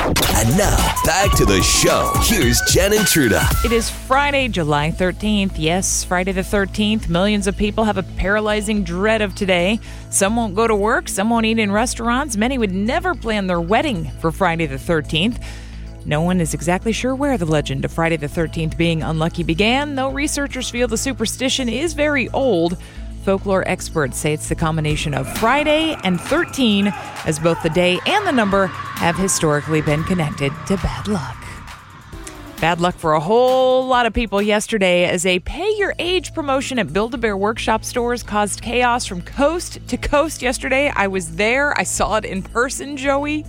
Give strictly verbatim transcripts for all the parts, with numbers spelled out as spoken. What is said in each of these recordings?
And now, back to the show. Here's Jen and Truda. It is Friday, July thirteenth. Yes, Friday the thirteenth. Millions of people have a paralyzing dread of today. Some won't go to work. Some won't eat in restaurants. Many would never plan their wedding for Friday the thirteenth. No one is exactly sure where the legend of Friday the thirteenth being unlucky began, though researchers feel the superstition is very old. Folklore experts say it's the combination of Friday and thirteen, as both the day and the number have historically been connected to bad luck. Bad luck for a whole lot of people yesterday as a pay-your-age promotion at Build-A-Bear Workshop stores caused chaos from coast to coast yesterday. I was there. I saw it in person, Joey.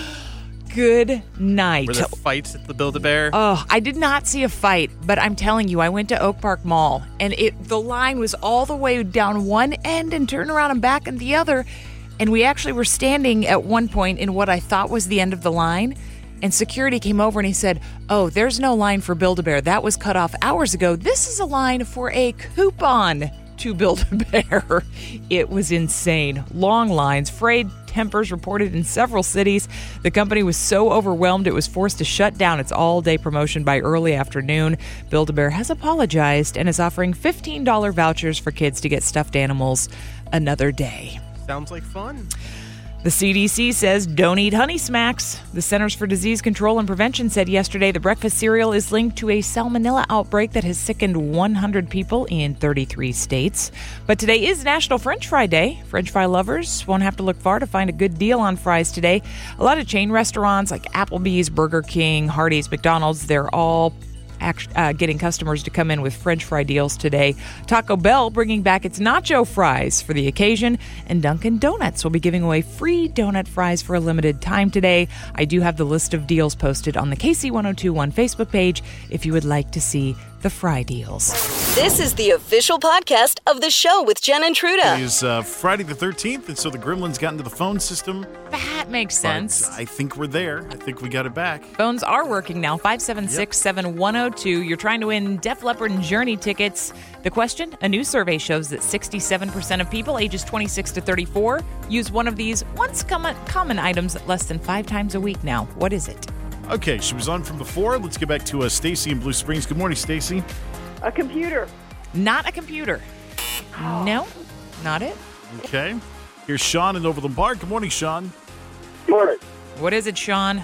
Good night. Were there fights at the Build-A-Bear? Oh, I did not see a fight, but I'm telling you, I went to Oak Park Mall, and it the line was all the way down one end and turn around and back in the other, and we actually were standing at one point in what I thought was the end of the line, and security came over and he said, oh, there's no line for Build-A-Bear. That was cut off hours ago. This is a line for a coupon to Build-A-Bear. It was insane. Long lines, frayed tempers reported in several cities. The company was so overwhelmed it was forced to shut down its all-day promotion by early afternoon. Build-A-Bear has apologized and is offering fifteen dollars vouchers for kids to get stuffed animals another day. Sounds like fun. The C D C says don't eat Honey Smacks. The Centers for Disease Control and Prevention said yesterday the breakfast cereal is linked to a salmonella outbreak that has sickened one hundred people in thirty-three states. But today is National French Fry Day. French fry lovers won't have to look far to find a good deal on fries today. A lot of chain restaurants like Applebee's, Burger King, Hardee's, McDonald's, they're all Act, uh, getting customers to come in with French fry deals today. Taco Bell bringing back its nacho fries for the occasion, and Dunkin' Donuts will be giving away free donut fries for a limited time today. I do have the list of deals posted on the K C ten twenty-one Facebook page if you would like to see the fry deals. This is the official podcast of the show with Jen and Truda. It is uh, Friday the thirteenth, and so the gremlins got into the phone system. That makes sense. But I think we're there. I think we got it back. Phones are working now. five seven six, seven one zero two. You're trying to win Def Leppard and Journey tickets. The question? A new survey shows that sixty-seven percent of people ages twenty-six to thirty-four use one of these once common, common items less than five times a week now. What is it? Okay, she was on from before. Let's get back to uh, Stacy in Blue Springs. Good morning, Stacy. A computer. Not a computer. No, not it. Okay. Here's Sean in Overland Park. Good morning, Sean. Morning. What is it, Sean?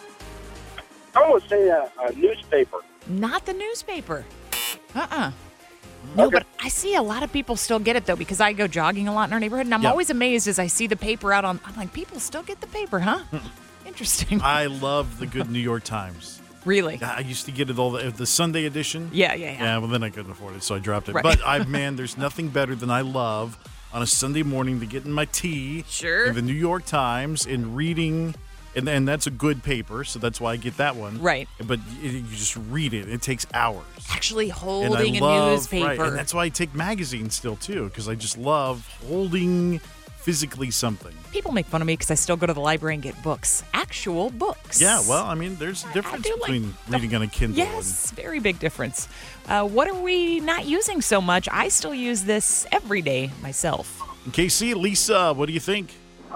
I would say a, a newspaper. Not the newspaper. Uh-uh. No, Okay. but I see a lot of people still get it, though, because I go jogging a lot in our neighborhood, and I'm Yeah. always amazed as I see the paper out on... I'm like, people still get the paper, huh? Interesting. I love the good New York Times. Really? I used to get it all the, the Sunday edition. Yeah, yeah, yeah. Yeah, well, then I couldn't afford it, so I dropped it. Right. But, I man, there's nothing better than I love on a Sunday morning to get in my tea. Sure. In the New York Times and reading... And, and that's a good paper, so that's why I get that one. Right. But it, you just read it. It takes hours. Actually And I holding a love, newspaper. Right, and that's why I take magazines still, too, because I just love holding physically something. People make fun of me because I still go to the library and get books. Actual books. Yeah, well, I mean, there's a difference do like between the- reading on a Kindle Yes, very big difference. Uh, what are we not using so much? I still use this every day myself. and... K C, Lisa, what do you think?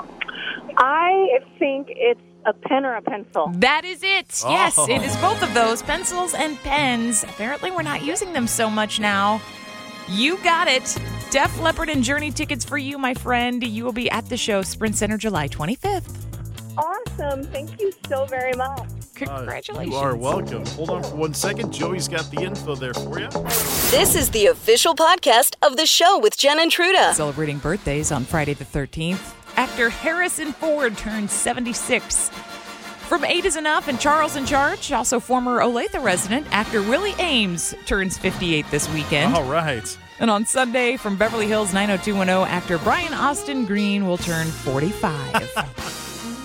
I think it's a pen or a pencil. That is it. Yes, Oh. it is both of those, pencils and pens. Apparently, we're not using them so much now. You got it. Def Leppard and Journey tickets for you, my friend. You will be at the show, Sprint Center, July twenty-fifth. Awesome. Thank you so very much. Congratulations. Uh, you are welcome. Hold on for one second. Joey's got the info there for you. This is the official podcast of the show with Jen and Truda. Celebrating birthdays on Friday the thirteenth. Actor Harrison Ford turned seventy-six. From Eight is Enough and Charles in Charge, also former Olathe resident, actor Willie Ames turns fifty-eight this weekend. All right. And on Sunday, from Beverly Hills nine oh two one oh, actor Brian Austin Green will turn forty-five.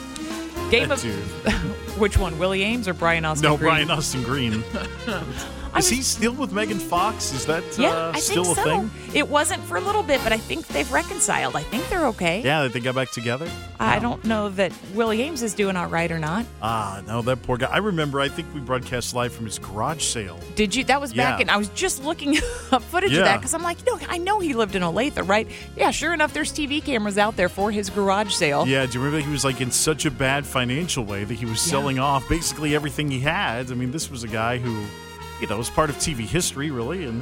Game That of... dude. Which one, Willie Ames or Brian Austin No, Green? Brian Austin Green. I Is was- he still with Megan Fox? Is that Yeah, uh, I still think a so. thing? It wasn't for a little bit, but I think they've reconciled. I think they're okay. Yeah, that they got back together? I don't know that Willie Ames is doing all right or not. Ah, no, that poor guy. I remember, I think we broadcast live from his garage sale. Did you? That was back Yeah. in. I was just looking up footage of Yeah. that because I'm like, no, I know he lived in Olathe, right? Yeah, sure enough, there's T V cameras out there for his garage sale. Yeah, do you remember he was like in such a bad financial way that he was Yeah. selling off basically everything he had? I mean, this was a guy who, you know, was part of T V history, really, and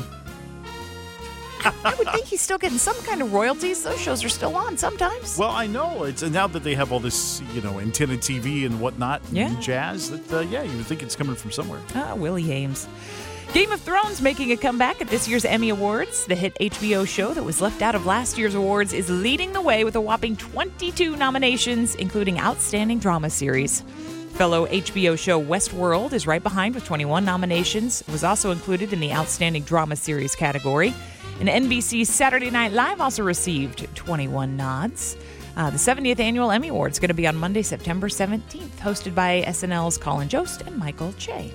I would think he's still getting some kind of royalties. Those shows are still on sometimes. well, I know it's and now that they have all this, you know, antenna T V and whatnot, Yeah. and jazz. That uh, yeah, you would think it's coming from somewhere. Ah, Willie Ames. Game of Thrones making a comeback at this year's Emmy Awards. The hit H B O show that was left out of last year's awards is leading the way with a whopping twenty-two nominations, including Outstanding Drama Series. Fellow H B O show Westworld is right behind with twenty-one nominations. It was also included in the Outstanding Drama Series category. And N B C's Saturday Night Live also received twenty-one nods. Uh, the seventieth Annual Emmy Awards is going to be on Monday, September seventeenth, hosted by S N L's Colin Jost and Michael Che.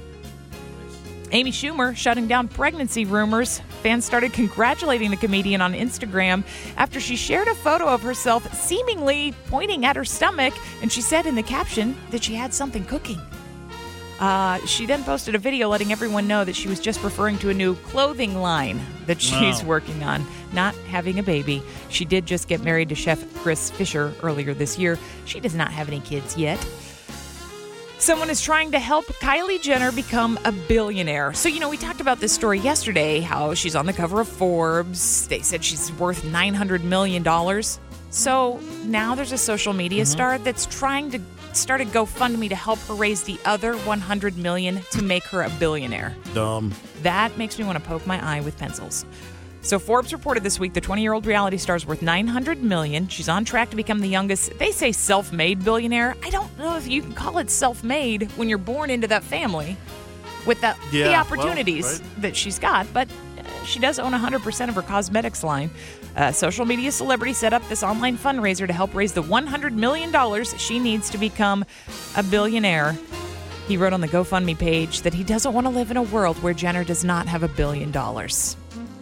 Amy Schumer shutting down pregnancy rumors. Fans started congratulating the comedian on Instagram after she shared a photo of herself seemingly pointing at her stomach, and she said in the caption that she had something cooking. Uh, she then posted a video letting everyone know that she was just referring to a new clothing line that she's Wow. working on, not having a baby. She did just get married to Chef Chris Fisher earlier this year. She does not have any kids yet. Someone is trying to help Kylie Jenner become a billionaire. So, you know, we talked about this story yesterday, how she's on the cover of Forbes. They said she's worth nine hundred million dollars. So now there's a social media star that's trying to start a GoFundMe to help her raise the other one hundred million dollars to make her a billionaire. Dumb. That makes me want to poke my eye with pencils. So Forbes reported this week the twenty-year-old reality star is worth nine hundred million dollars. She's on track to become the youngest, they say, self-made billionaire. I don't know if you can call it self-made when you're born into that family with the, Yeah, the well, opportunities right. that she's got. But uh, she does own one hundred percent of her cosmetics line. A social media celebrity set up this online fundraiser to help raise the one hundred million dollars she needs to become a billionaire. He wrote on the GoFundMe page that he doesn't want to live in a world where Jenner does not have a billion dollars.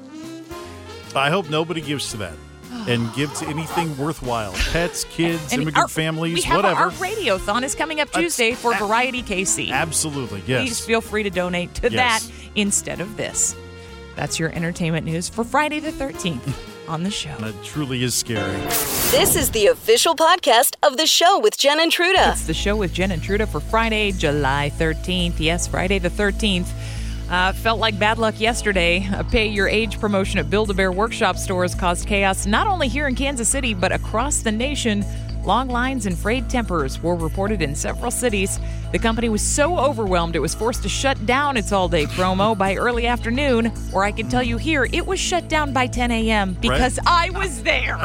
I hope nobody gives to that and give to anything worthwhile. Pets, kids, And immigrant our- families, we have whatever. Our radiothon is coming up That's- Tuesday for a- Variety K C. Absolutely, yes. Please feel free to donate to Yes. that instead of this. That's your entertainment news for Friday the thirteenth on the show. That truly is scary. This is the official podcast of the show with Jen and Truda. It's the show with Jen and Truda for Friday, July thirteenth. Yes, Friday the thirteenth. Uh, felt like bad luck yesterday. A Pay Your Age promotion at Build-A-Bear Workshop stores caused chaos not only here in Kansas City, but across the nation. Long lines and frayed tempers were reported in several cities. The company was so overwhelmed it was forced to shut down its all-day promo by early afternoon, or I can tell you here, it was shut down by ten a.m. because I was there.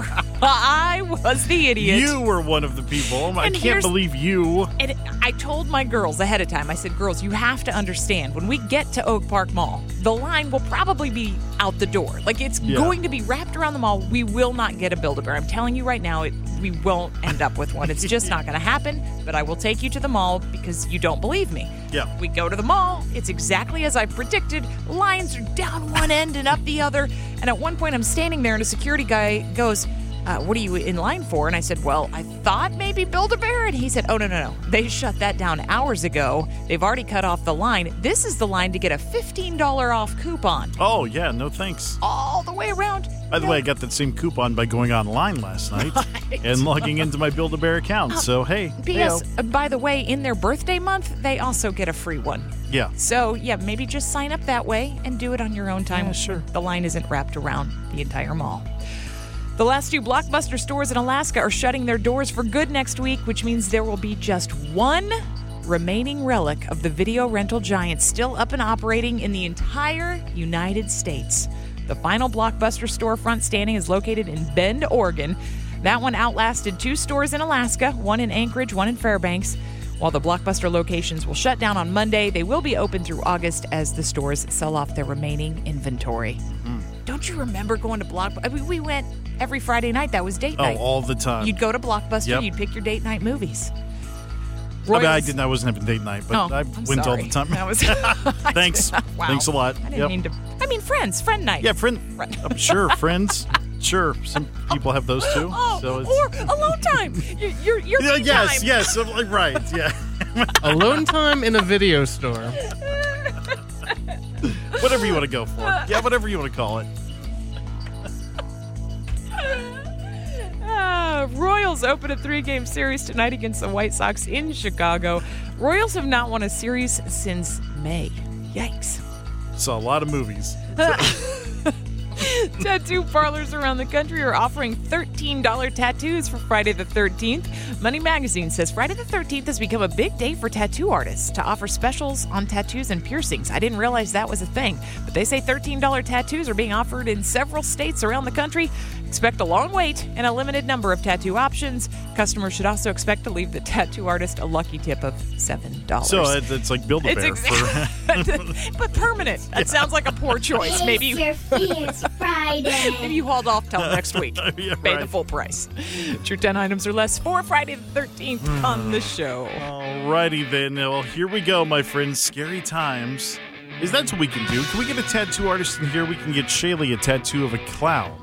I was the idiot. You were one of the people. I And can't here's- believe you. And I told my girls ahead of time, I said, girls, you have to understand, when we get to Oak Park Mall, the line will probably be out the door. Like, it's Yeah. going to be wrapped around the mall. We will not get a Build-A-Bear. I'm telling you right now, it, we won't end up with one. It's just not going to happen, but I will take you to the mall because you don't believe me. Yeah. We go to the mall. It's exactly as I predicted. Lines are down one end and up the other. And at one point, I'm standing there, and a security guy goes, uh, what are you in line for? And I said, well, I thought maybe Build-A-Bear. And he said, oh, no, no, no. They shut that down hours ago. They've already cut off the line. This is the line to get a fifteen dollars off coupon Oh, yeah, no thanks. all the way around. By the No. way, I got that same coupon by going online last night and logging into my Build-A-Bear account. So, hey, P S. uh, By the way, in their birthday month, they also get a free one. yeah. So, yeah, maybe just sign up that way and do it on your own time. Yeah, sure. The line isn't wrapped around the entire mall. The last two Blockbuster stores in Alaska are shutting their doors for good next week, which means there will be just one remaining relic of the video rental giant still up and operating in the entire United States. The final Blockbuster storefront standing is located in Bend, Oregon. That one outlasted two stores in Alaska, one in Anchorage, one in Fairbanks. While the Blockbuster locations will shut down on Monday, they will be open through August as the stores sell off their remaining inventory. Don't you remember going to Blockbuster? I mean, we went every Friday night. That was date Oh, night. all the time. You'd go to Blockbuster, Yep. you'd pick your date night movies. I mean, I Royals- didn't. I wasn't having date night, but Oh, I I'm went all sorry. the time. That was Thanks. Wow. Thanks a lot. I didn't Yep. mean to. I mean, friends, friend night. Yeah, friend. Friend. I'm sure, friends. Sure, some people have those too. Oh, so it's, or alone time. Your your, your yeah, me yes, time. yes, I'm like, right, yeah. Alone time in a video store. Whatever you want to go for. Yeah, whatever you want to call it. Uh, Royals open a three-game series tonight against the White Sox in Chicago. Royals have not won a series since May. Yikes. Saw a lot of movies. Tattoo parlors around the country are offering thirteen dollars tattoos for Friday the thirteenth. Money Magazine says Friday the thirteenth has become a big day for tattoo artists to offer specials on tattoos and piercings. I didn't realize that was a thing, but they say thirteen dollars tattoos are being offered in several states around the country. Expect a long wait and a limited number of tattoo options. Customers should also expect to leave the tattoo artist a lucky tip of seven dollars. So it's, it's like Build-A-Bear. It's for, ex- but permanent. That sounds like a poor choice. Maybe you, It's your Fears Friday. maybe you hold off till next week. Yeah, Pay the right. full price. True ten items or less for Friday the thirteenth on the show. Alrighty then. Well, here we go, my friends. Scary times. Is that what we can do? Can we get a tattoo artist in here? We can get Shaylee a tattoo of a clown.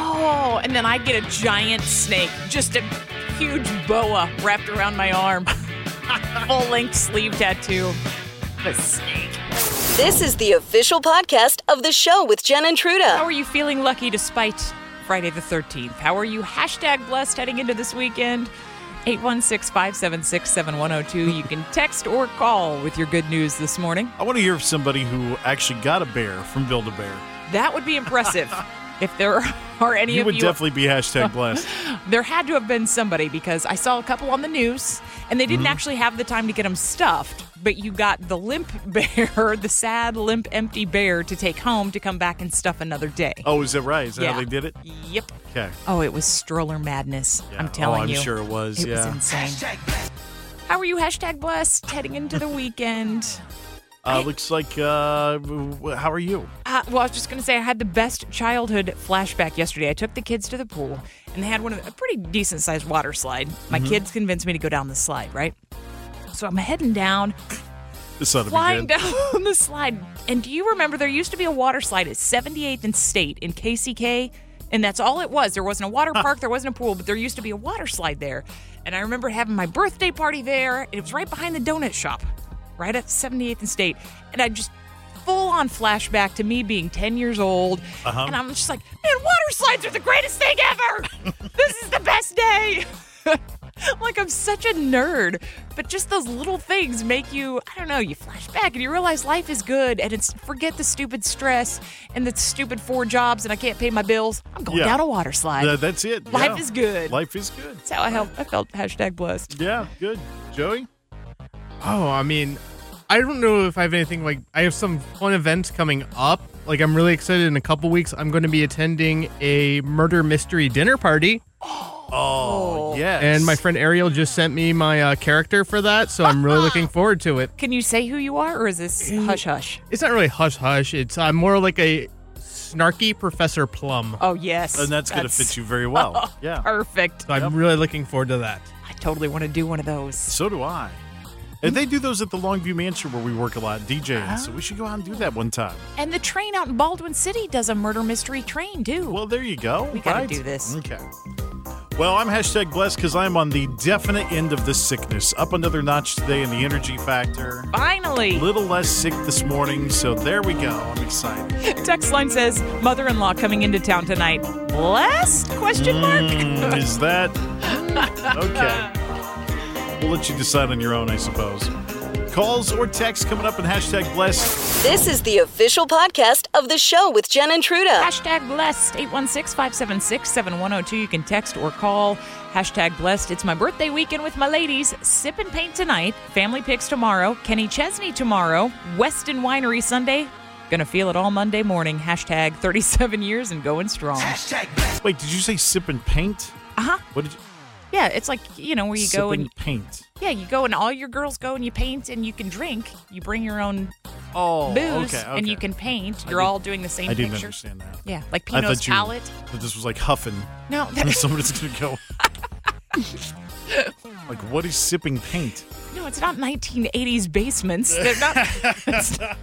Oh, and then I get a giant snake, just a huge boa wrapped around my arm. Full-length sleeve tattoo. The snake. This is the official podcast of the show with Jen and How Truda. are you feeling lucky despite Friday the thirteenth? How are you hashtag blessed heading into this weekend? eight one six, five seven six, seven one zero two. You can text or call with your good news this morning. I want to hear of somebody who actually got a bear from Build-A-Bear. That would be impressive. If there are any You of would you, definitely be hashtag blessed. there had to have been somebody because I saw a couple on the news and they didn't Mm-hmm. actually have the time to get them stuffed. But you got the limp bear, the sad, limp, empty bear to take home to come back and stuff another day. Oh, is that right? Is that how they did it? Yep. Okay. Oh, it was stroller madness. Yeah. I'm telling oh, I'm you. sure it was. It was yeah. insane. How are you hashtag blessed heading into the weekend? Uh, looks like. Uh, w- how are you? Uh, well, I was just going to say I had the best childhood flashback yesterday. I took the kids to the pool, and they had one of a pretty decent-sized water slide. My Mm-hmm. kids convinced me to go down the slide, right? So I'm heading down, This ought to be flying good. down the slide. And do you remember there used to be a water slide at seventy-eighth and State in K C K? And that's all it was. There wasn't a water park, there wasn't a pool, but there used to be a water slide there. And I remember having my birthday party there. It was right behind the donut shop, right at seventy-eighth and State. And I just full on flashback to me being ten years old. Uh-huh. And I'm just like, man, water slides are the greatest thing ever. This is the best day. Like, I'm such a nerd, but just those little things make you, I don't know, you flash back and you realize life is good and it's forget the stupid stress and the stupid four jobs and I can't pay my bills. I'm going Yeah. down a water slide. Th- that's it. Life yeah. is good. Life is good. That's how I, help, I felt hashtag blessed. Yeah, good. Joey? Oh, I mean, I don't know if I have anything like. I have some fun events coming up. Like, I'm really excited. In a couple weeks, I'm going to be attending a murder mystery dinner party, Oh, yes. and my friend Ariel just sent me my uh, character for that, so I'm really looking forward to it. Can you say who you are or is this hush hush? It's not really hush hush. It's uh, more like a snarky Professor Plum. Oh, yes. And that's, going to fit you very well. Yeah. Perfect. So I'm really looking forward to that. I totally want to do one of those. So do I. And they do those at the Longview Mansion where we work a lot, DJing. So we should go out and do that one time. And the train out in Baldwin City does a murder mystery train, too. Well, there you go. We gotta right? do this. Okay. Well, I'm hashtag blessed because I'm on the definite end of the sickness. Up another notch today in the energy factor. Finally. A little less sick this morning, so there we go. I'm excited. Text line says, mother-in-law coming into town tonight. Blessed? Question mark? Mm, is that okay? We'll let you decide on your own, I suppose. Calls or texts coming up in hashtag blessed. This is the official podcast of the show with Jen and Truda. Hashtag blessed. eight one six, five seven six, seven one zero two. You can text or call. Hashtag blessed. It's my birthday weekend with my ladies. Sip and paint tonight. Family picks tomorrow. Kenny Chesney tomorrow. Weston Winery Sunday. Gonna feel it all Monday morning. Hashtag thirty-seven years and going strong. Wait, did you say sip and paint? Uh-huh. What did you? Yeah, it's like, you know, where you sip go and and paint. yeah, you go and all your girls go and you paint and you can drink. You bring your own Oh, booze okay, okay. and you can paint. You're didn't- all doing the same I didn't picture. understand that. Yeah, like I Pinot's thought you palette. that this was like huffing. No, And somebody's gonna go. Like, what is sipping paint? No, it's not nineteen eighties basements. They're not. It's not.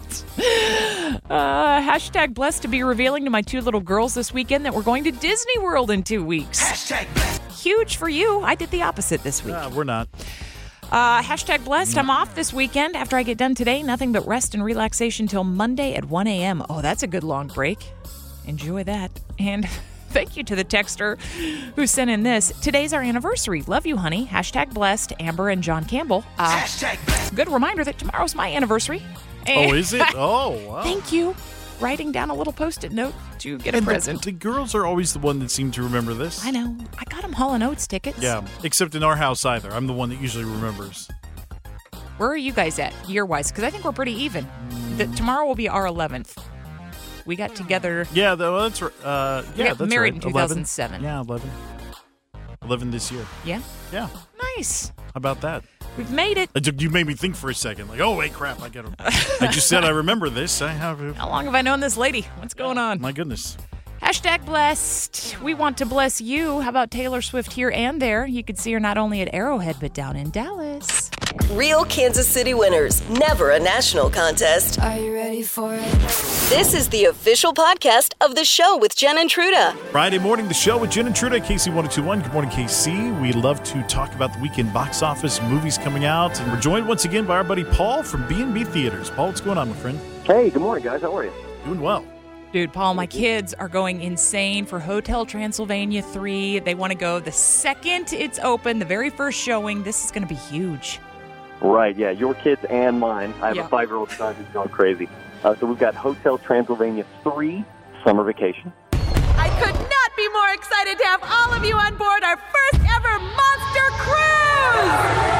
Uh, hashtag blessed to be revealing to my two little girls this weekend that we're going to Disney World in two weeks. Hashtag blessed. Huge for you. I did the opposite this week. Uh, we're not. Uh, hashtag blessed. I'm off this weekend. After I get done today, nothing but rest and relaxation till Monday at one a.m. Oh, that's a good long break. Enjoy that. And thank you to the texter who sent in this. Today's our anniversary. Love you, honey. Hashtag blessed. Amber and John Campbell. Uh, Hashtag blessed. Good reminder that tomorrow's my anniversary. Oh, is it? Oh, wow. Thank you. Writing down a little Post-it note to get a and present. The, the girls are always the one that seem to remember this. I know. I got them Hall and Oates tickets. Yeah, except in our house either. I'm the one that usually remembers. Where are you guys at, year-wise? Because I think we're pretty even. The, tomorrow will be our eleventh. We got together. Yeah, well, that's right. Uh, yeah, we got that's married right. in two thousand seven. eleven. Yeah, eleven. eleven this year. Yeah? Yeah. Nice. How about that? We've made it. Uh, You made me think for a second. Like, oh, wait, crap. I got to. I just said I remember this. I have. How long have I known this lady? What's going on? My goodness. Hashtag blessed. We want to bless you. How about Taylor Swift here and there? You could see her not only at Arrowhead, but down in Dallas. Real Kansas City winners, never a national contest. Are you ready for it? This is the official podcast of the show with Jen and Truda. Friday morning, the show with Jen and Truda, K C one oh two one. Good morning, K C. We love to talk about the weekend box office, movies coming out. And we're joined once again by our buddy Paul from B and B Theaters. Paul, what's going on, my friend? Hey, good morning, guys. How are you? Doing well. Dude, Paul, my kids are going insane for Hotel Transylvania three. They want to go the second it's open, the very first showing. This is going to be huge. Right, yeah, your kids and mine. I have Yeah. a five-year-old son who's going crazy. Uh, so we've got Hotel Transylvania three, Summer Vacation. I could not be more excited to have all of you on board our first ever Monster Cruise!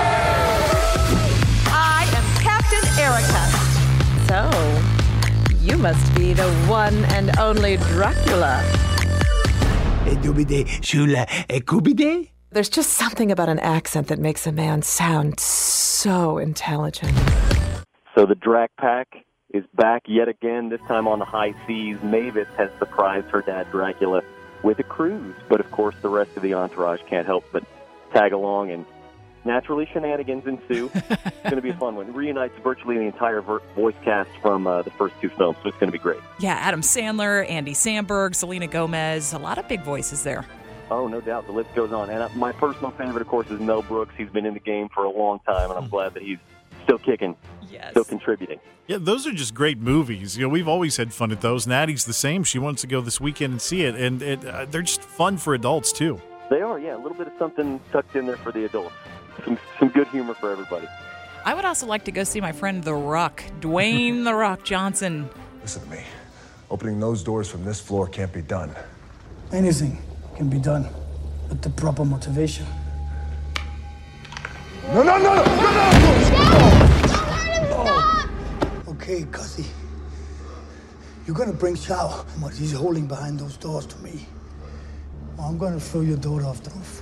I am Captain Erica. So, you must be the one and only Dracula. There's just something about an accent that makes a man sound so intelligent. So the Drac Pack is back yet again, this time on the high seas. Mavis has surprised her dad Dracula with a cruise. But of course, the rest of the entourage can't help but tag along, and naturally shenanigans ensue. It's going to be a fun one. It reunites virtually the entire ver- voice cast from uh, the first two films, so it's going to be great. Yeah, Adam Sandler, Andy Samberg, Selena Gomez, a lot of big voices there. Oh, no doubt. The list goes on. And uh, my personal favorite, of course, is Mel Brooks. He's been in the game for a long time, and I'm glad that he's still kicking, yes. still contributing. Yeah, those are just great movies. You know, we've always had fun at those. Natty's the same. She wants to go this weekend and see it, and it, uh, they're just fun for adults, too. They are, yeah. A little bit of something tucked in there for the adults. Some, some good humor for everybody. I would also like to go see my friend The Rock, Dwayne The Rock Johnson. Listen to me. Opening those doors from this floor can't be done. Anything can be done with the proper motivation. No, no, no, no, no, Oh. Okay, Cuzzy. You're gonna bring Chow and what he's holding behind those doors to me. Or I'm gonna throw your daughter off the roof.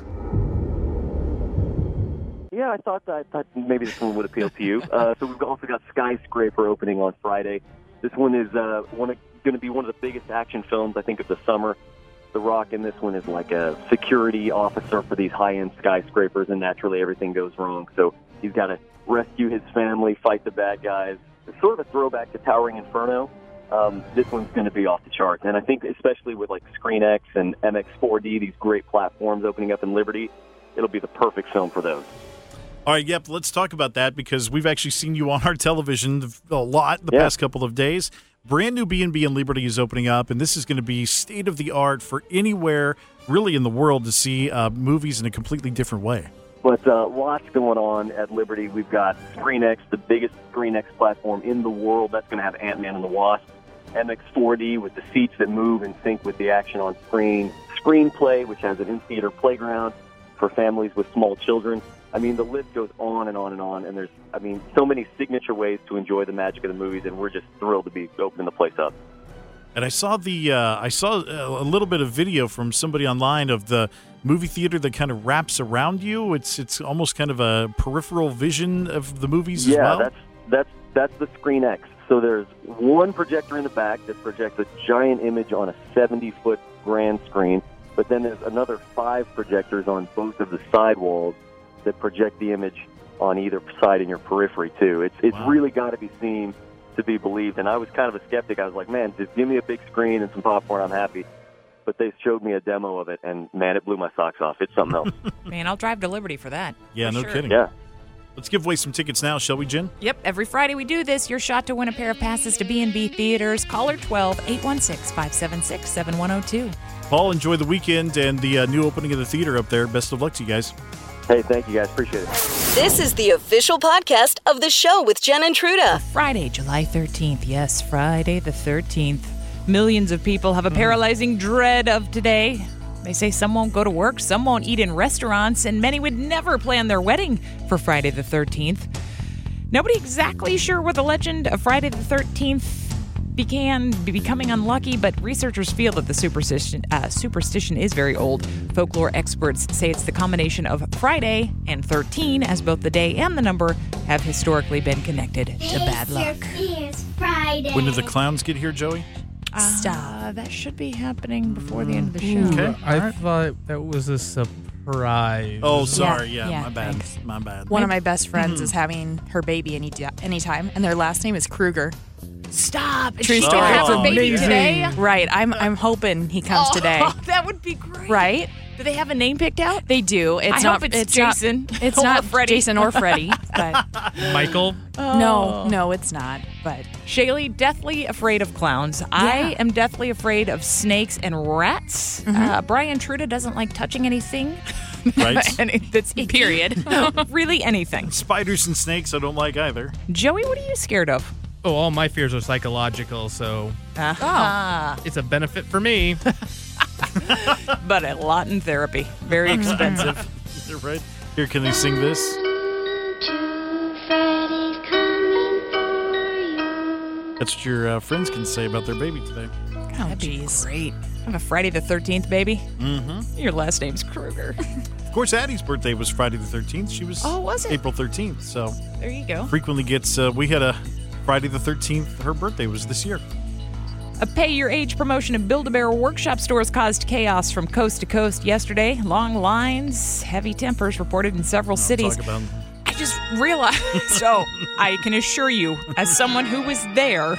Yeah, I thought that I thought maybe this one would appeal to you. Uh, so we've also got Skyscraper opening on Friday. This one is uh, one going to be one of the biggest action films, I think, of the summer. The Rock in this one is like a security officer for these high-end skyscrapers, and naturally everything goes wrong. So he's got to rescue his family, fight the bad guys. It's sort of a throwback to Towering Inferno. Um, this one's going to be off the charts. And I think especially with like ScreenX and M X four D, these great platforms opening up in Liberty, it'll be the perfect film for those. All right, yep, let's talk about that because we've actually seen you on our television a lot the yeah. past couple of days. Brand new B and B in Liberty is opening up, and this is going to be state-of-the-art for anywhere really in the world to see uh, movies in a completely different way. But uh, lots going on at Liberty. We've got ScreenX, the biggest ScreenX platform in the world. That's going to have Ant-Man and the Wasp. M X four D with the seats that move in sync with the action on screen. Screenplay, which has an in-theater playground for families with small children. I mean, the list goes on and on and on, and there's, I mean, so many signature ways to enjoy the magic of the movies, and we're just thrilled to be opening the place up. And I saw the uh, I saw a little bit of video from somebody online of the movie theater that kind of wraps around you. It's it's almost kind of a peripheral vision of the movies yeah, as well. Yeah, that's that's that's the ScreenX. So there's one projector in the back that projects a giant image on a seventy-foot grand screen. But then there's another five projectors on both of the side walls that project the image on either side in your periphery, too. It's it's Wow. really got to be seen to be believed. And I was kind of a skeptic. I was like, man, just give me a big screen and some popcorn. I'm happy. But they showed me a demo of it, and, man, it blew my socks off. It's something else. Man, I'll drive to Liberty for that. Yeah, For no sure. kidding. Yeah. Let's give away some tickets now, shall we, Jen? Yep, every Friday we do this. Your shot to win a pair of passes to B and B Theaters. Caller twelve, eight one six, five seven six, seven one zero two. Paul, enjoy the weekend and the uh, new opening of the theater up there. Best of luck to you guys. Hey, thank you, guys. Appreciate it. This is the official podcast of the show with Jen and Truda. Friday, July thirteenth. Yes, Friday the thirteenth. Millions of people have a paralyzing dread of today. They say some won't go to work, some won't eat in restaurants, and many would never plan their wedding for Friday the thirteenth. Nobody exactly sure where the legend of Friday the thirteenth began becoming unlucky, but researchers feel that the superstition uh, superstition is very old. Folklore experts say it's the combination of Friday and thirteen, as both the day and the number have historically been connected to bad luck. Here's Friday. When did the clowns get here, Joey? Stop. That should be happening before the end of the show. Okay. I thought that was a surprise. Oh, sorry. Yeah, yeah, my bad. thanks. My bad. One of my best friends is having her baby any anytime, and their last name is Kruger. Stop. True She story. can have her baby Amazing. today. Right. I'm I'm hoping he comes today. Oh, that would be great. Right? Do they have a name picked out? They do. It's I not. hope it's not- Jason it's or not Freddie. Jason or Freddie. But Michael? no, no, it's not. But Shaylee, deathly afraid of clowns. I am deathly afraid of snakes and rats. Uh, Brian Truda doesn't like touching anything. Right. and it- that's icky. period. Really anything. Spiders and snakes I don't like either. Joey, what are you scared of? Oh, all my fears are psychological, so Ah. it's a benefit for me. But a lot in therapy. Very expensive. You're right. Here, can they sing this? That's what your uh, friends can say about their baby today. Oh, jeez. Great. I have a Friday the thirteenth baby. Mm-hmm. Your last name's Kruger. Of course, Addie's birthday was Friday the thirteenth. She was Oh, was it? April thirteenth. So There you go. frequently gets, uh, we had a Friday the thirteenth. Her birthday was this year. A Pay Your Age promotion in Build-A-Bear workshop stores caused chaos from coast to coast yesterday. Long lines, heavy tempers reported in several cities. Talk about I just realized, so I can assure you, as someone who was there,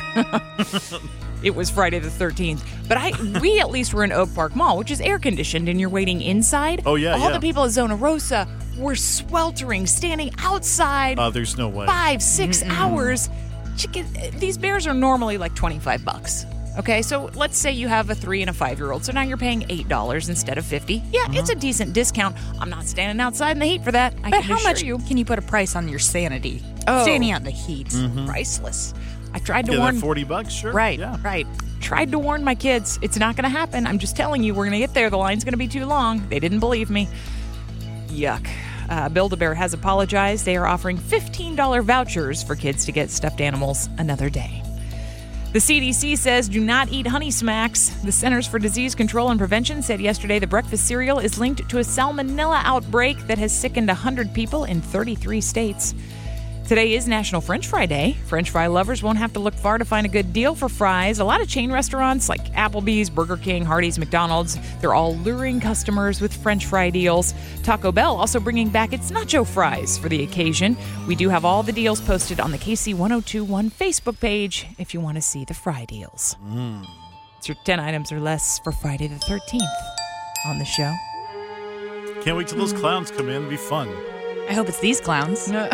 it was Friday the thirteenth. But I, we at least were in Oak Park Mall, which is air conditioned, and you're waiting inside. Oh, yeah, All yeah. the people at Zona Rosa were sweltering, standing outside Uh, there's no way. five, six hours. Chicken, these bears are normally like twenty-five bucks. Okay, so let's say you have a three and a five-year-old, so now you're paying eight dollars instead of fifty. Yeah, it's a decent discount. I'm not standing outside in the heat for that. I but can how assure much you. can you put a price on your sanity? Oh. Standing out in the heat. Priceless. I tried to Yeah, warn. that forty bucks, sure. Right. Yeah. Right. Tried to warn my kids. It's not going to happen. I'm just telling you, we're going to get there. The line's going to be too long. They didn't believe me. Yuck. Uh, Build-A-Bear has apologized. They are offering fifteen dollars vouchers for kids to get stuffed animals another day. The C D C says do not eat Honey Smacks. The Centers for Disease Control and Prevention said yesterday the breakfast cereal is linked to a salmonella outbreak that has sickened one hundred people in thirty-three states. Today is National French Fry Day. French fry lovers won't have to look far to find a good deal for fries. A lot of chain restaurants like Applebee's, Burger King, Hardee's, McDonald's, they're all luring customers with French fry deals. Taco Bell also bringing back its nacho fries for the occasion. We do have all the deals posted on the K C ten twenty-one Facebook page if you want to see the fry deals. Mm. It's your ten items or less for Friday the thirteenth on the show. Can't wait till those clowns come in. It'll be fun. I hope it's these clowns. Uh,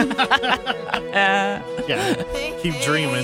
Yeah. Keep dreaming.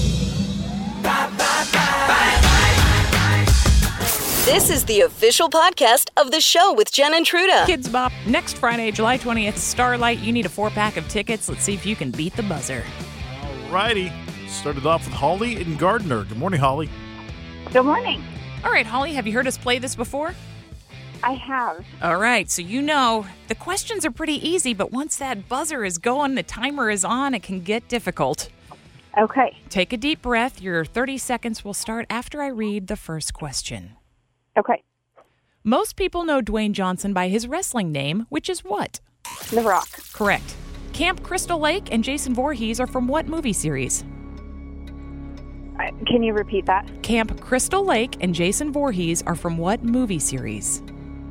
This is the official podcast of the show with Jen and Truda. Kids Bop, next Friday, July twentieth, Starlight. You need a four-pack of tickets. Let's see if you can beat the buzzer. Alrighty. Started off with Holly and Gardner. Good morning, Holly. Good morning. All right, Holly, have you heard us play this before? I have. All right, so you know the questions are pretty easy, but once that buzzer is going, the timer is on, it can get difficult. Okay. Take a deep breath. Your thirty seconds will start after I read the first question. Okay. Most people know Dwayne Johnson by his wrestling name, which is what? The Rock. Correct. Camp Crystal Lake and Jason Voorhees are from what movie series? Uh, Can you repeat that? Camp Crystal Lake and Jason Voorhees are from what movie series?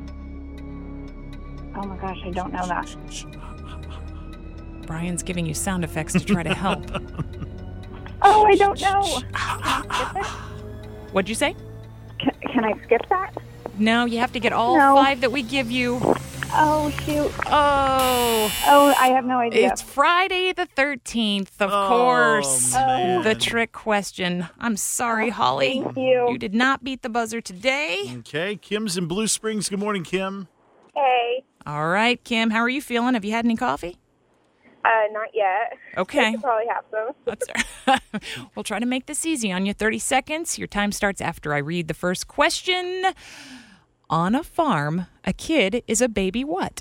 Oh my gosh, I don't know that. Brian's giving you sound effects to try to help. Oh, I don't know. What'd you say? Can, can I skip that? No, you have to get all No. five that we give you. Oh, shoot. Oh. Oh, I have no idea. It's Friday the thirteenth, of Oh, course. man. The trick question. I'm sorry, Holly. Thank you. You did not beat the buzzer today. Okay, Kim's in Blue Springs. Good morning, Kim. Hey. All right, Kim, how are you feeling? Have you had any coffee? Uh, not yet. Okay. I could probably have some. That's all right. We'll try to make this easy on you. thirty seconds. Your time starts after I read the first question. On a farm, a kid is a baby what?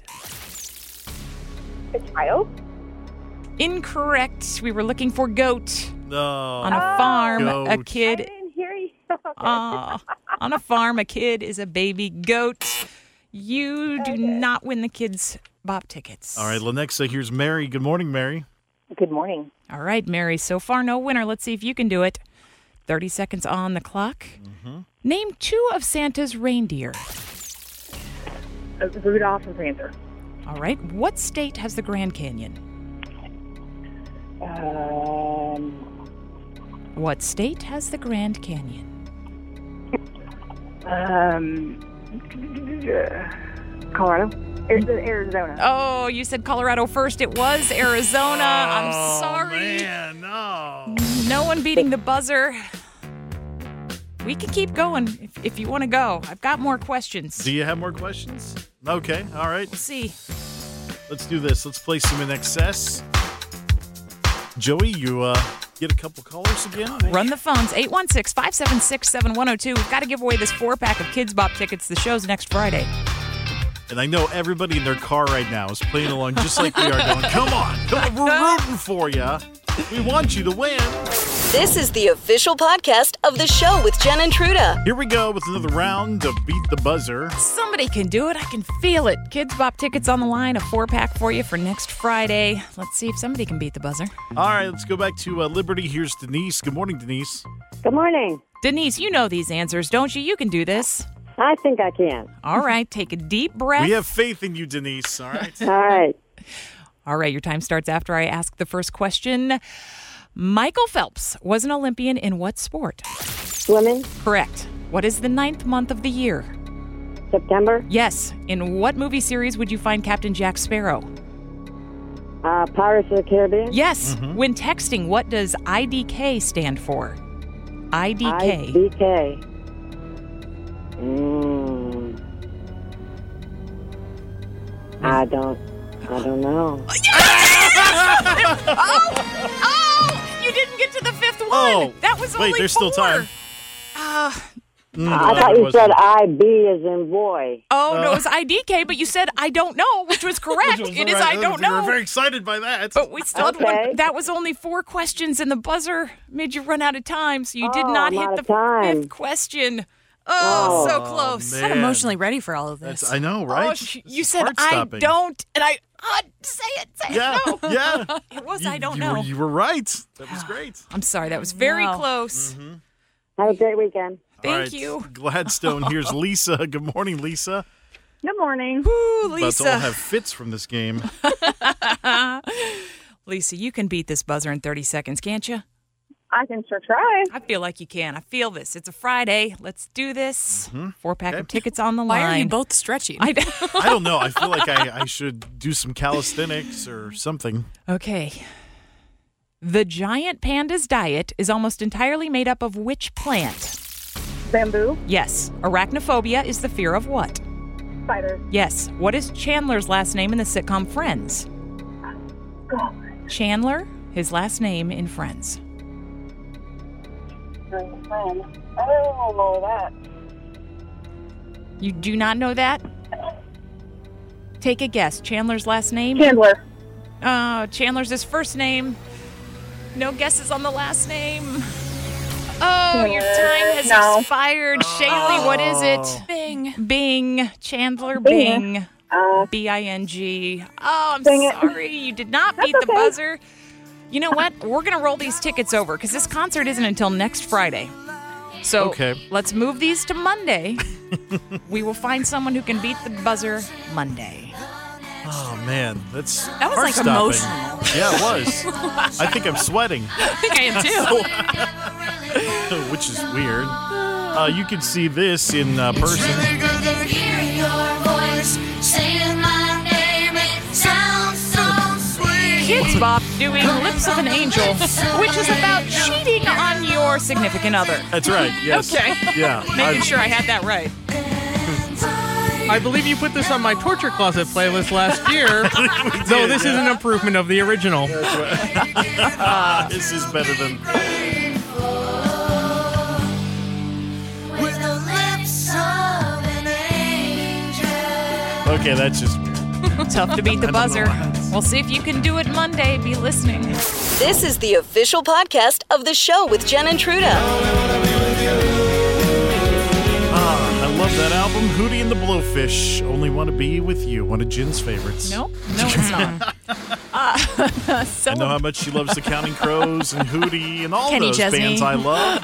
A child? Incorrect. We were looking for goat. No. On a farm, a Goat. I kid. didn't hear you. Uh, on a farm, a kid is a baby goat. You do not win the kids' bop tickets. All right, Lenexa, here's Mary. Good morning, Mary. Good morning. All right, Mary. So far, no winner. Let's see if you can do it. thirty seconds on the clock. Mm-hmm. Name two of Santa's reindeer. Uh, Rudolph and Prancer. All right. What state has the Grand Canyon? Um, What state has the Grand Canyon? um, Colorado? Arizona. Oh, you said Colorado first. It was Arizona. I'm Oh, sorry. man, no. No one beating the buzzer. We can keep going if, if you want to go. I've got more questions. Do you have more questions? Okay, all right. We'll see. Let's do this. Let's play some in excess. Joey, you uh, get a couple callers again? Run the phones, eight one six, five seven six, seven one zero two. We've got to give away this four-pack of Kids Bop tickets. The show's next Friday. And I know everybody in their car right now is playing along just like we are going, come on, come on, we're rooting for you. We want you to win. This is the official podcast of the show with Jen and Truda. Here we go with another round of Beat the Buzzer. Somebody can do it. I can feel it. Kids Bop tickets on the line, a four-pack for you for next Friday. Let's see if somebody can beat the buzzer. All right, let's go back to uh, Liberty. Here's Denise. Good morning, Denise. Good morning. Denise, you know these answers, don't you? You can do this. I think I can. All right, take a deep breath. We have faith in you, Denise, all right? All right. All right, your time starts after I ask the first question. Michael Phelps was an Olympian in what sport? Swimming. Correct. What is the ninth month of the year? September. Yes. In what movie series would you find Captain Jack Sparrow? Uh, Pirates of the Caribbean. Yes. When texting, what does I D K stand for? I D K. I D K. Mm. I don't. I don't know. oh, oh! You didn't get to the fifth one. Oh, that was only wait, there's still four. time. Uh, Mm, I no, thought it you wasn't. said I B as in boy. oh, no, Uh. it was I D K, but you said I don't know, which was correct. Which was It is right. I don't We were know. very excited by that. But we still had Okay. one. That was only four questions, and the buzzer made you run out of time, so you did Oh, not I'm hit out the of time. fifth question. Oh, Oh. so close. man. I'm emotionally ready for all of this. That's, I know, Oh, right? sh- This you is said I heart-stopping. don't, and I uh, say it, say Yeah, it. No. yeah. It was You- I don't you know. Were, you were right. That was great. I'm sorry, that was very Wow. close. Have a great weekend. Thank All right, you. Gladstone. Here's Lisa. Good morning, Lisa. Good morning. Woo, About to all Lisa. have fits from this game. Lisa, you can beat this buzzer in thirty seconds, can't you? I can sure try. I feel like you can. I feel this. It's a Friday. Let's do this. Four pack Okay. of tickets on the Why line. are you both stretching? I I don't know. I feel like I, I should do some calisthenics or something. Okay. The giant panda's diet is almost entirely made up of which plant? Bamboo. Yes. Arachnophobia is the fear of what? Spiders. Yes. What is Chandler's last name in the sitcom Friends? Chandler, his last name in Friends. I don't know that. You do not know that? Take a guess. Chandler's last name? Chandler. Oh, Chandler's his first name. No guesses on the last name. Oh, your time has No. expired. Shaylee, what is it? Bing. Bing. Chandler Bing. Bing. Uh, B I N G. Oh, I'm Dang it. sorry. You did not beat the okay. buzzer. You know what? We're going to roll these tickets over because this concert isn't until next Friday. So Okay. let's move these to Monday. We will find someone who can beat the buzzer Monday. Oh, man. That's That was, like, heart-stopping. emotional. Yeah, it was. I think I'm sweating, I think I am too. which is weird. Uh, you can see this in uh, person. Kids Bop doing Lips of an Angel, which is about cheating on your significant other. That's right. Yes. Okay. Yeah. Making I- sure I had that right. I believe you put this on my Torture Closet playlist last year, though this is an improvement of the original. This is better than. Okay, that's just. Tough to beat the I don't know buzzer. why. We'll see if you can do it Monday. Be listening. This is the official podcast of the show with Jen and Truda. Ah, I love that album, Hootie and the Blowfish. Only Want to Be With You, one of Jen's favorites. Nope. No, it's not. uh, I know how much she loves the Counting Crows and Hootie and all Kenny those Chesney. bands I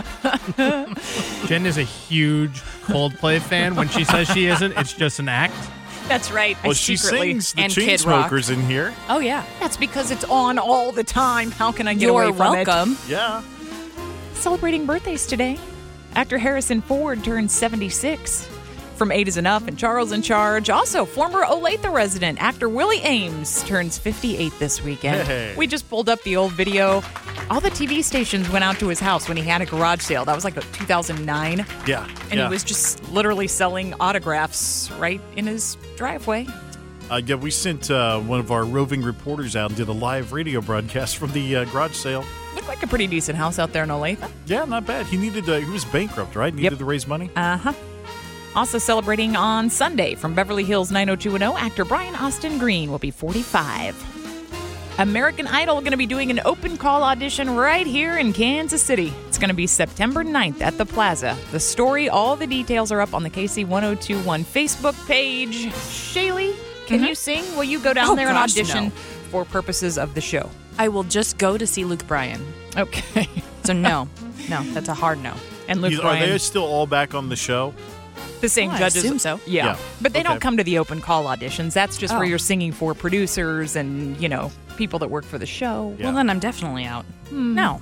love. Jen is a huge Coldplay fan. When she says she isn't, it's just an act. That's right. I Well, she secretly. sings the and Kid Rock. Chainsmokers in here. Oh, yeah. That's because it's on all the time. How can I get You're away from welcome. Yeah. it? Celebrating birthdays today. Actor Harrison Ford turns seventy-six. From Eight is Enough and Charles in Charge. Also, former Olathe resident, actor Willie Ames, turns fifty-eight this weekend. Hey. We just pulled up the old video. All the T V stations went out to his house when he had a garage sale. That was like two thousand nine. Yeah. And yeah. he was just literally selling autographs right in his driveway. Uh, yeah, we sent uh, one of our roving reporters out and did a live radio broadcast from the uh, garage sale. Looked like a pretty decent house out there in Olathe. Yeah, not bad. He needed. Uh, he was bankrupt, right? Needed Yep. to raise money. Uh-huh. Also celebrating on Sunday from Beverly Hills nine oh two one oh, actor Brian Austin Green will be forty-five. American Idol going to be doing an open call audition right here in Kansas City. It's going to be September ninth at the Plaza. The story, all the details are up on the K C one oh two one Facebook page. Shaylee, can Mhm. you sing? Will you go down Oh, there and gosh, audition no. for purposes of the show? I will just go to see Luke Bryan. Okay. So, no. No, that's a hard no. And Luke You- Are Bryan, they still all back on the show? the same Oh, I judges. assume so. Yeah. Yeah. But they Okay. don't come to the open call auditions. That's just where Oh. you're singing for producers and, you know, people that work for the show. Yeah. Well, then I'm definitely out. No.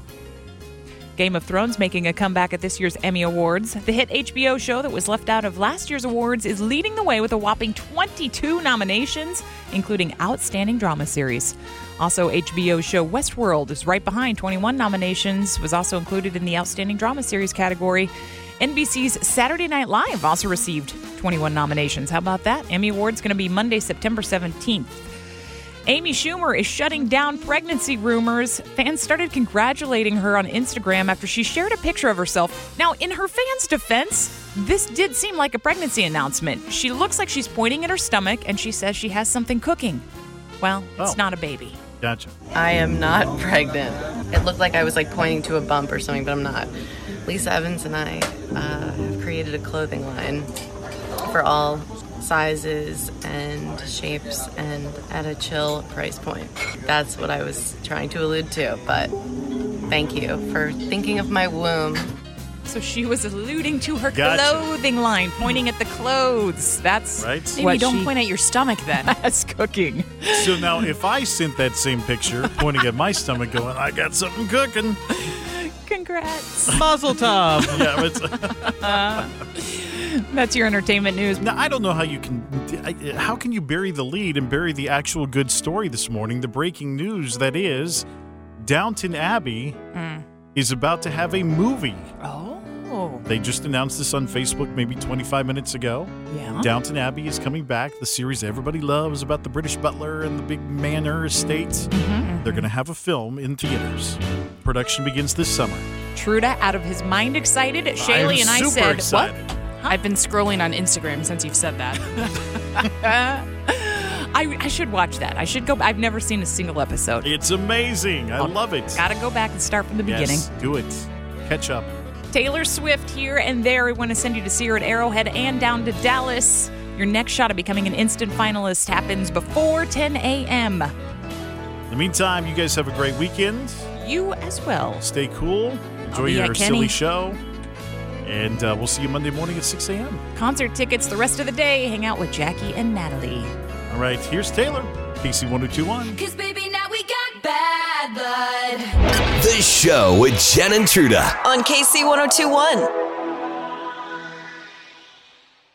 Game of Thrones making a comeback at this year's Emmy Awards. The hit H B O show that was left out of last year's awards is leading the way with a whopping twenty-two nominations, including Outstanding Drama Series. Also, H B O show Westworld is right behind twenty-one nominations, was also included in the Outstanding Drama Series category. N B C's Saturday Night Live also received twenty-one nominations. How about that? Emmy Awards going to be Monday, September seventeenth. Amy Schumer is shutting down pregnancy rumors. Fans started congratulating her on Instagram after she shared a picture of herself. Now, in her fans' defense, this did seem like a pregnancy announcement. She looks like she's pointing at her stomach and she says she has something cooking. Well, it's Oh. not a baby. Gotcha. I am not pregnant. It looked like I was like pointing to a bump or something, but I'm not. Lisa Evans and I uh, have created a clothing line for all sizes and shapes and at a chill price point. That's what I was trying to allude to, but thank you for thinking of my womb. So she was alluding to her Gotcha. clothing line, pointing at the clothes. That's Right? Maybe what don't she point at your stomach then. has cooking. So now, if I sent that same picture, pointing at my stomach, going, "I got something cooking," Congrats. Mazel tov. yeah, it's. That's your entertainment news. Now, I don't know how you can. I- How can you bury the lead and bury the actual good story this morning? The breaking news that is, Downton Abbey Mm. is about to have a movie. Oh. They just announced this on Facebook maybe twenty-five minutes ago. Yeah. Downton Abbey is coming back, the series everybody loves about the British butler and the big manor estate. Mm-hmm. They're going to have a film in theaters. Production begins this summer. Truda, out of his mind excited. I'm Shaylee and I super said, excited. what? I've been scrolling on Instagram since you've said that. I, I should watch that. I should go. I've never seen a single episode. It's amazing. I I'll- love it. Gotta go back and start from the beginning. Yes, do it. Catch up. Taylor Swift here and there. We want to send you to see her at Arrowhead and down to Dallas. Your next shot at becoming an instant finalist happens before ten a.m. In the meantime, you guys have a great weekend. You as well. Stay cool. Enjoy be your at Kenny. silly show. And uh, we'll see you Monday morning at six a.m. Concert tickets the rest of the day. Hang out with Jackie and Natalie. All right, here's Taylor, K C one oh two one. Cause baby, now we got bad blood. The show with Jen and Truda. On K C one oh two one.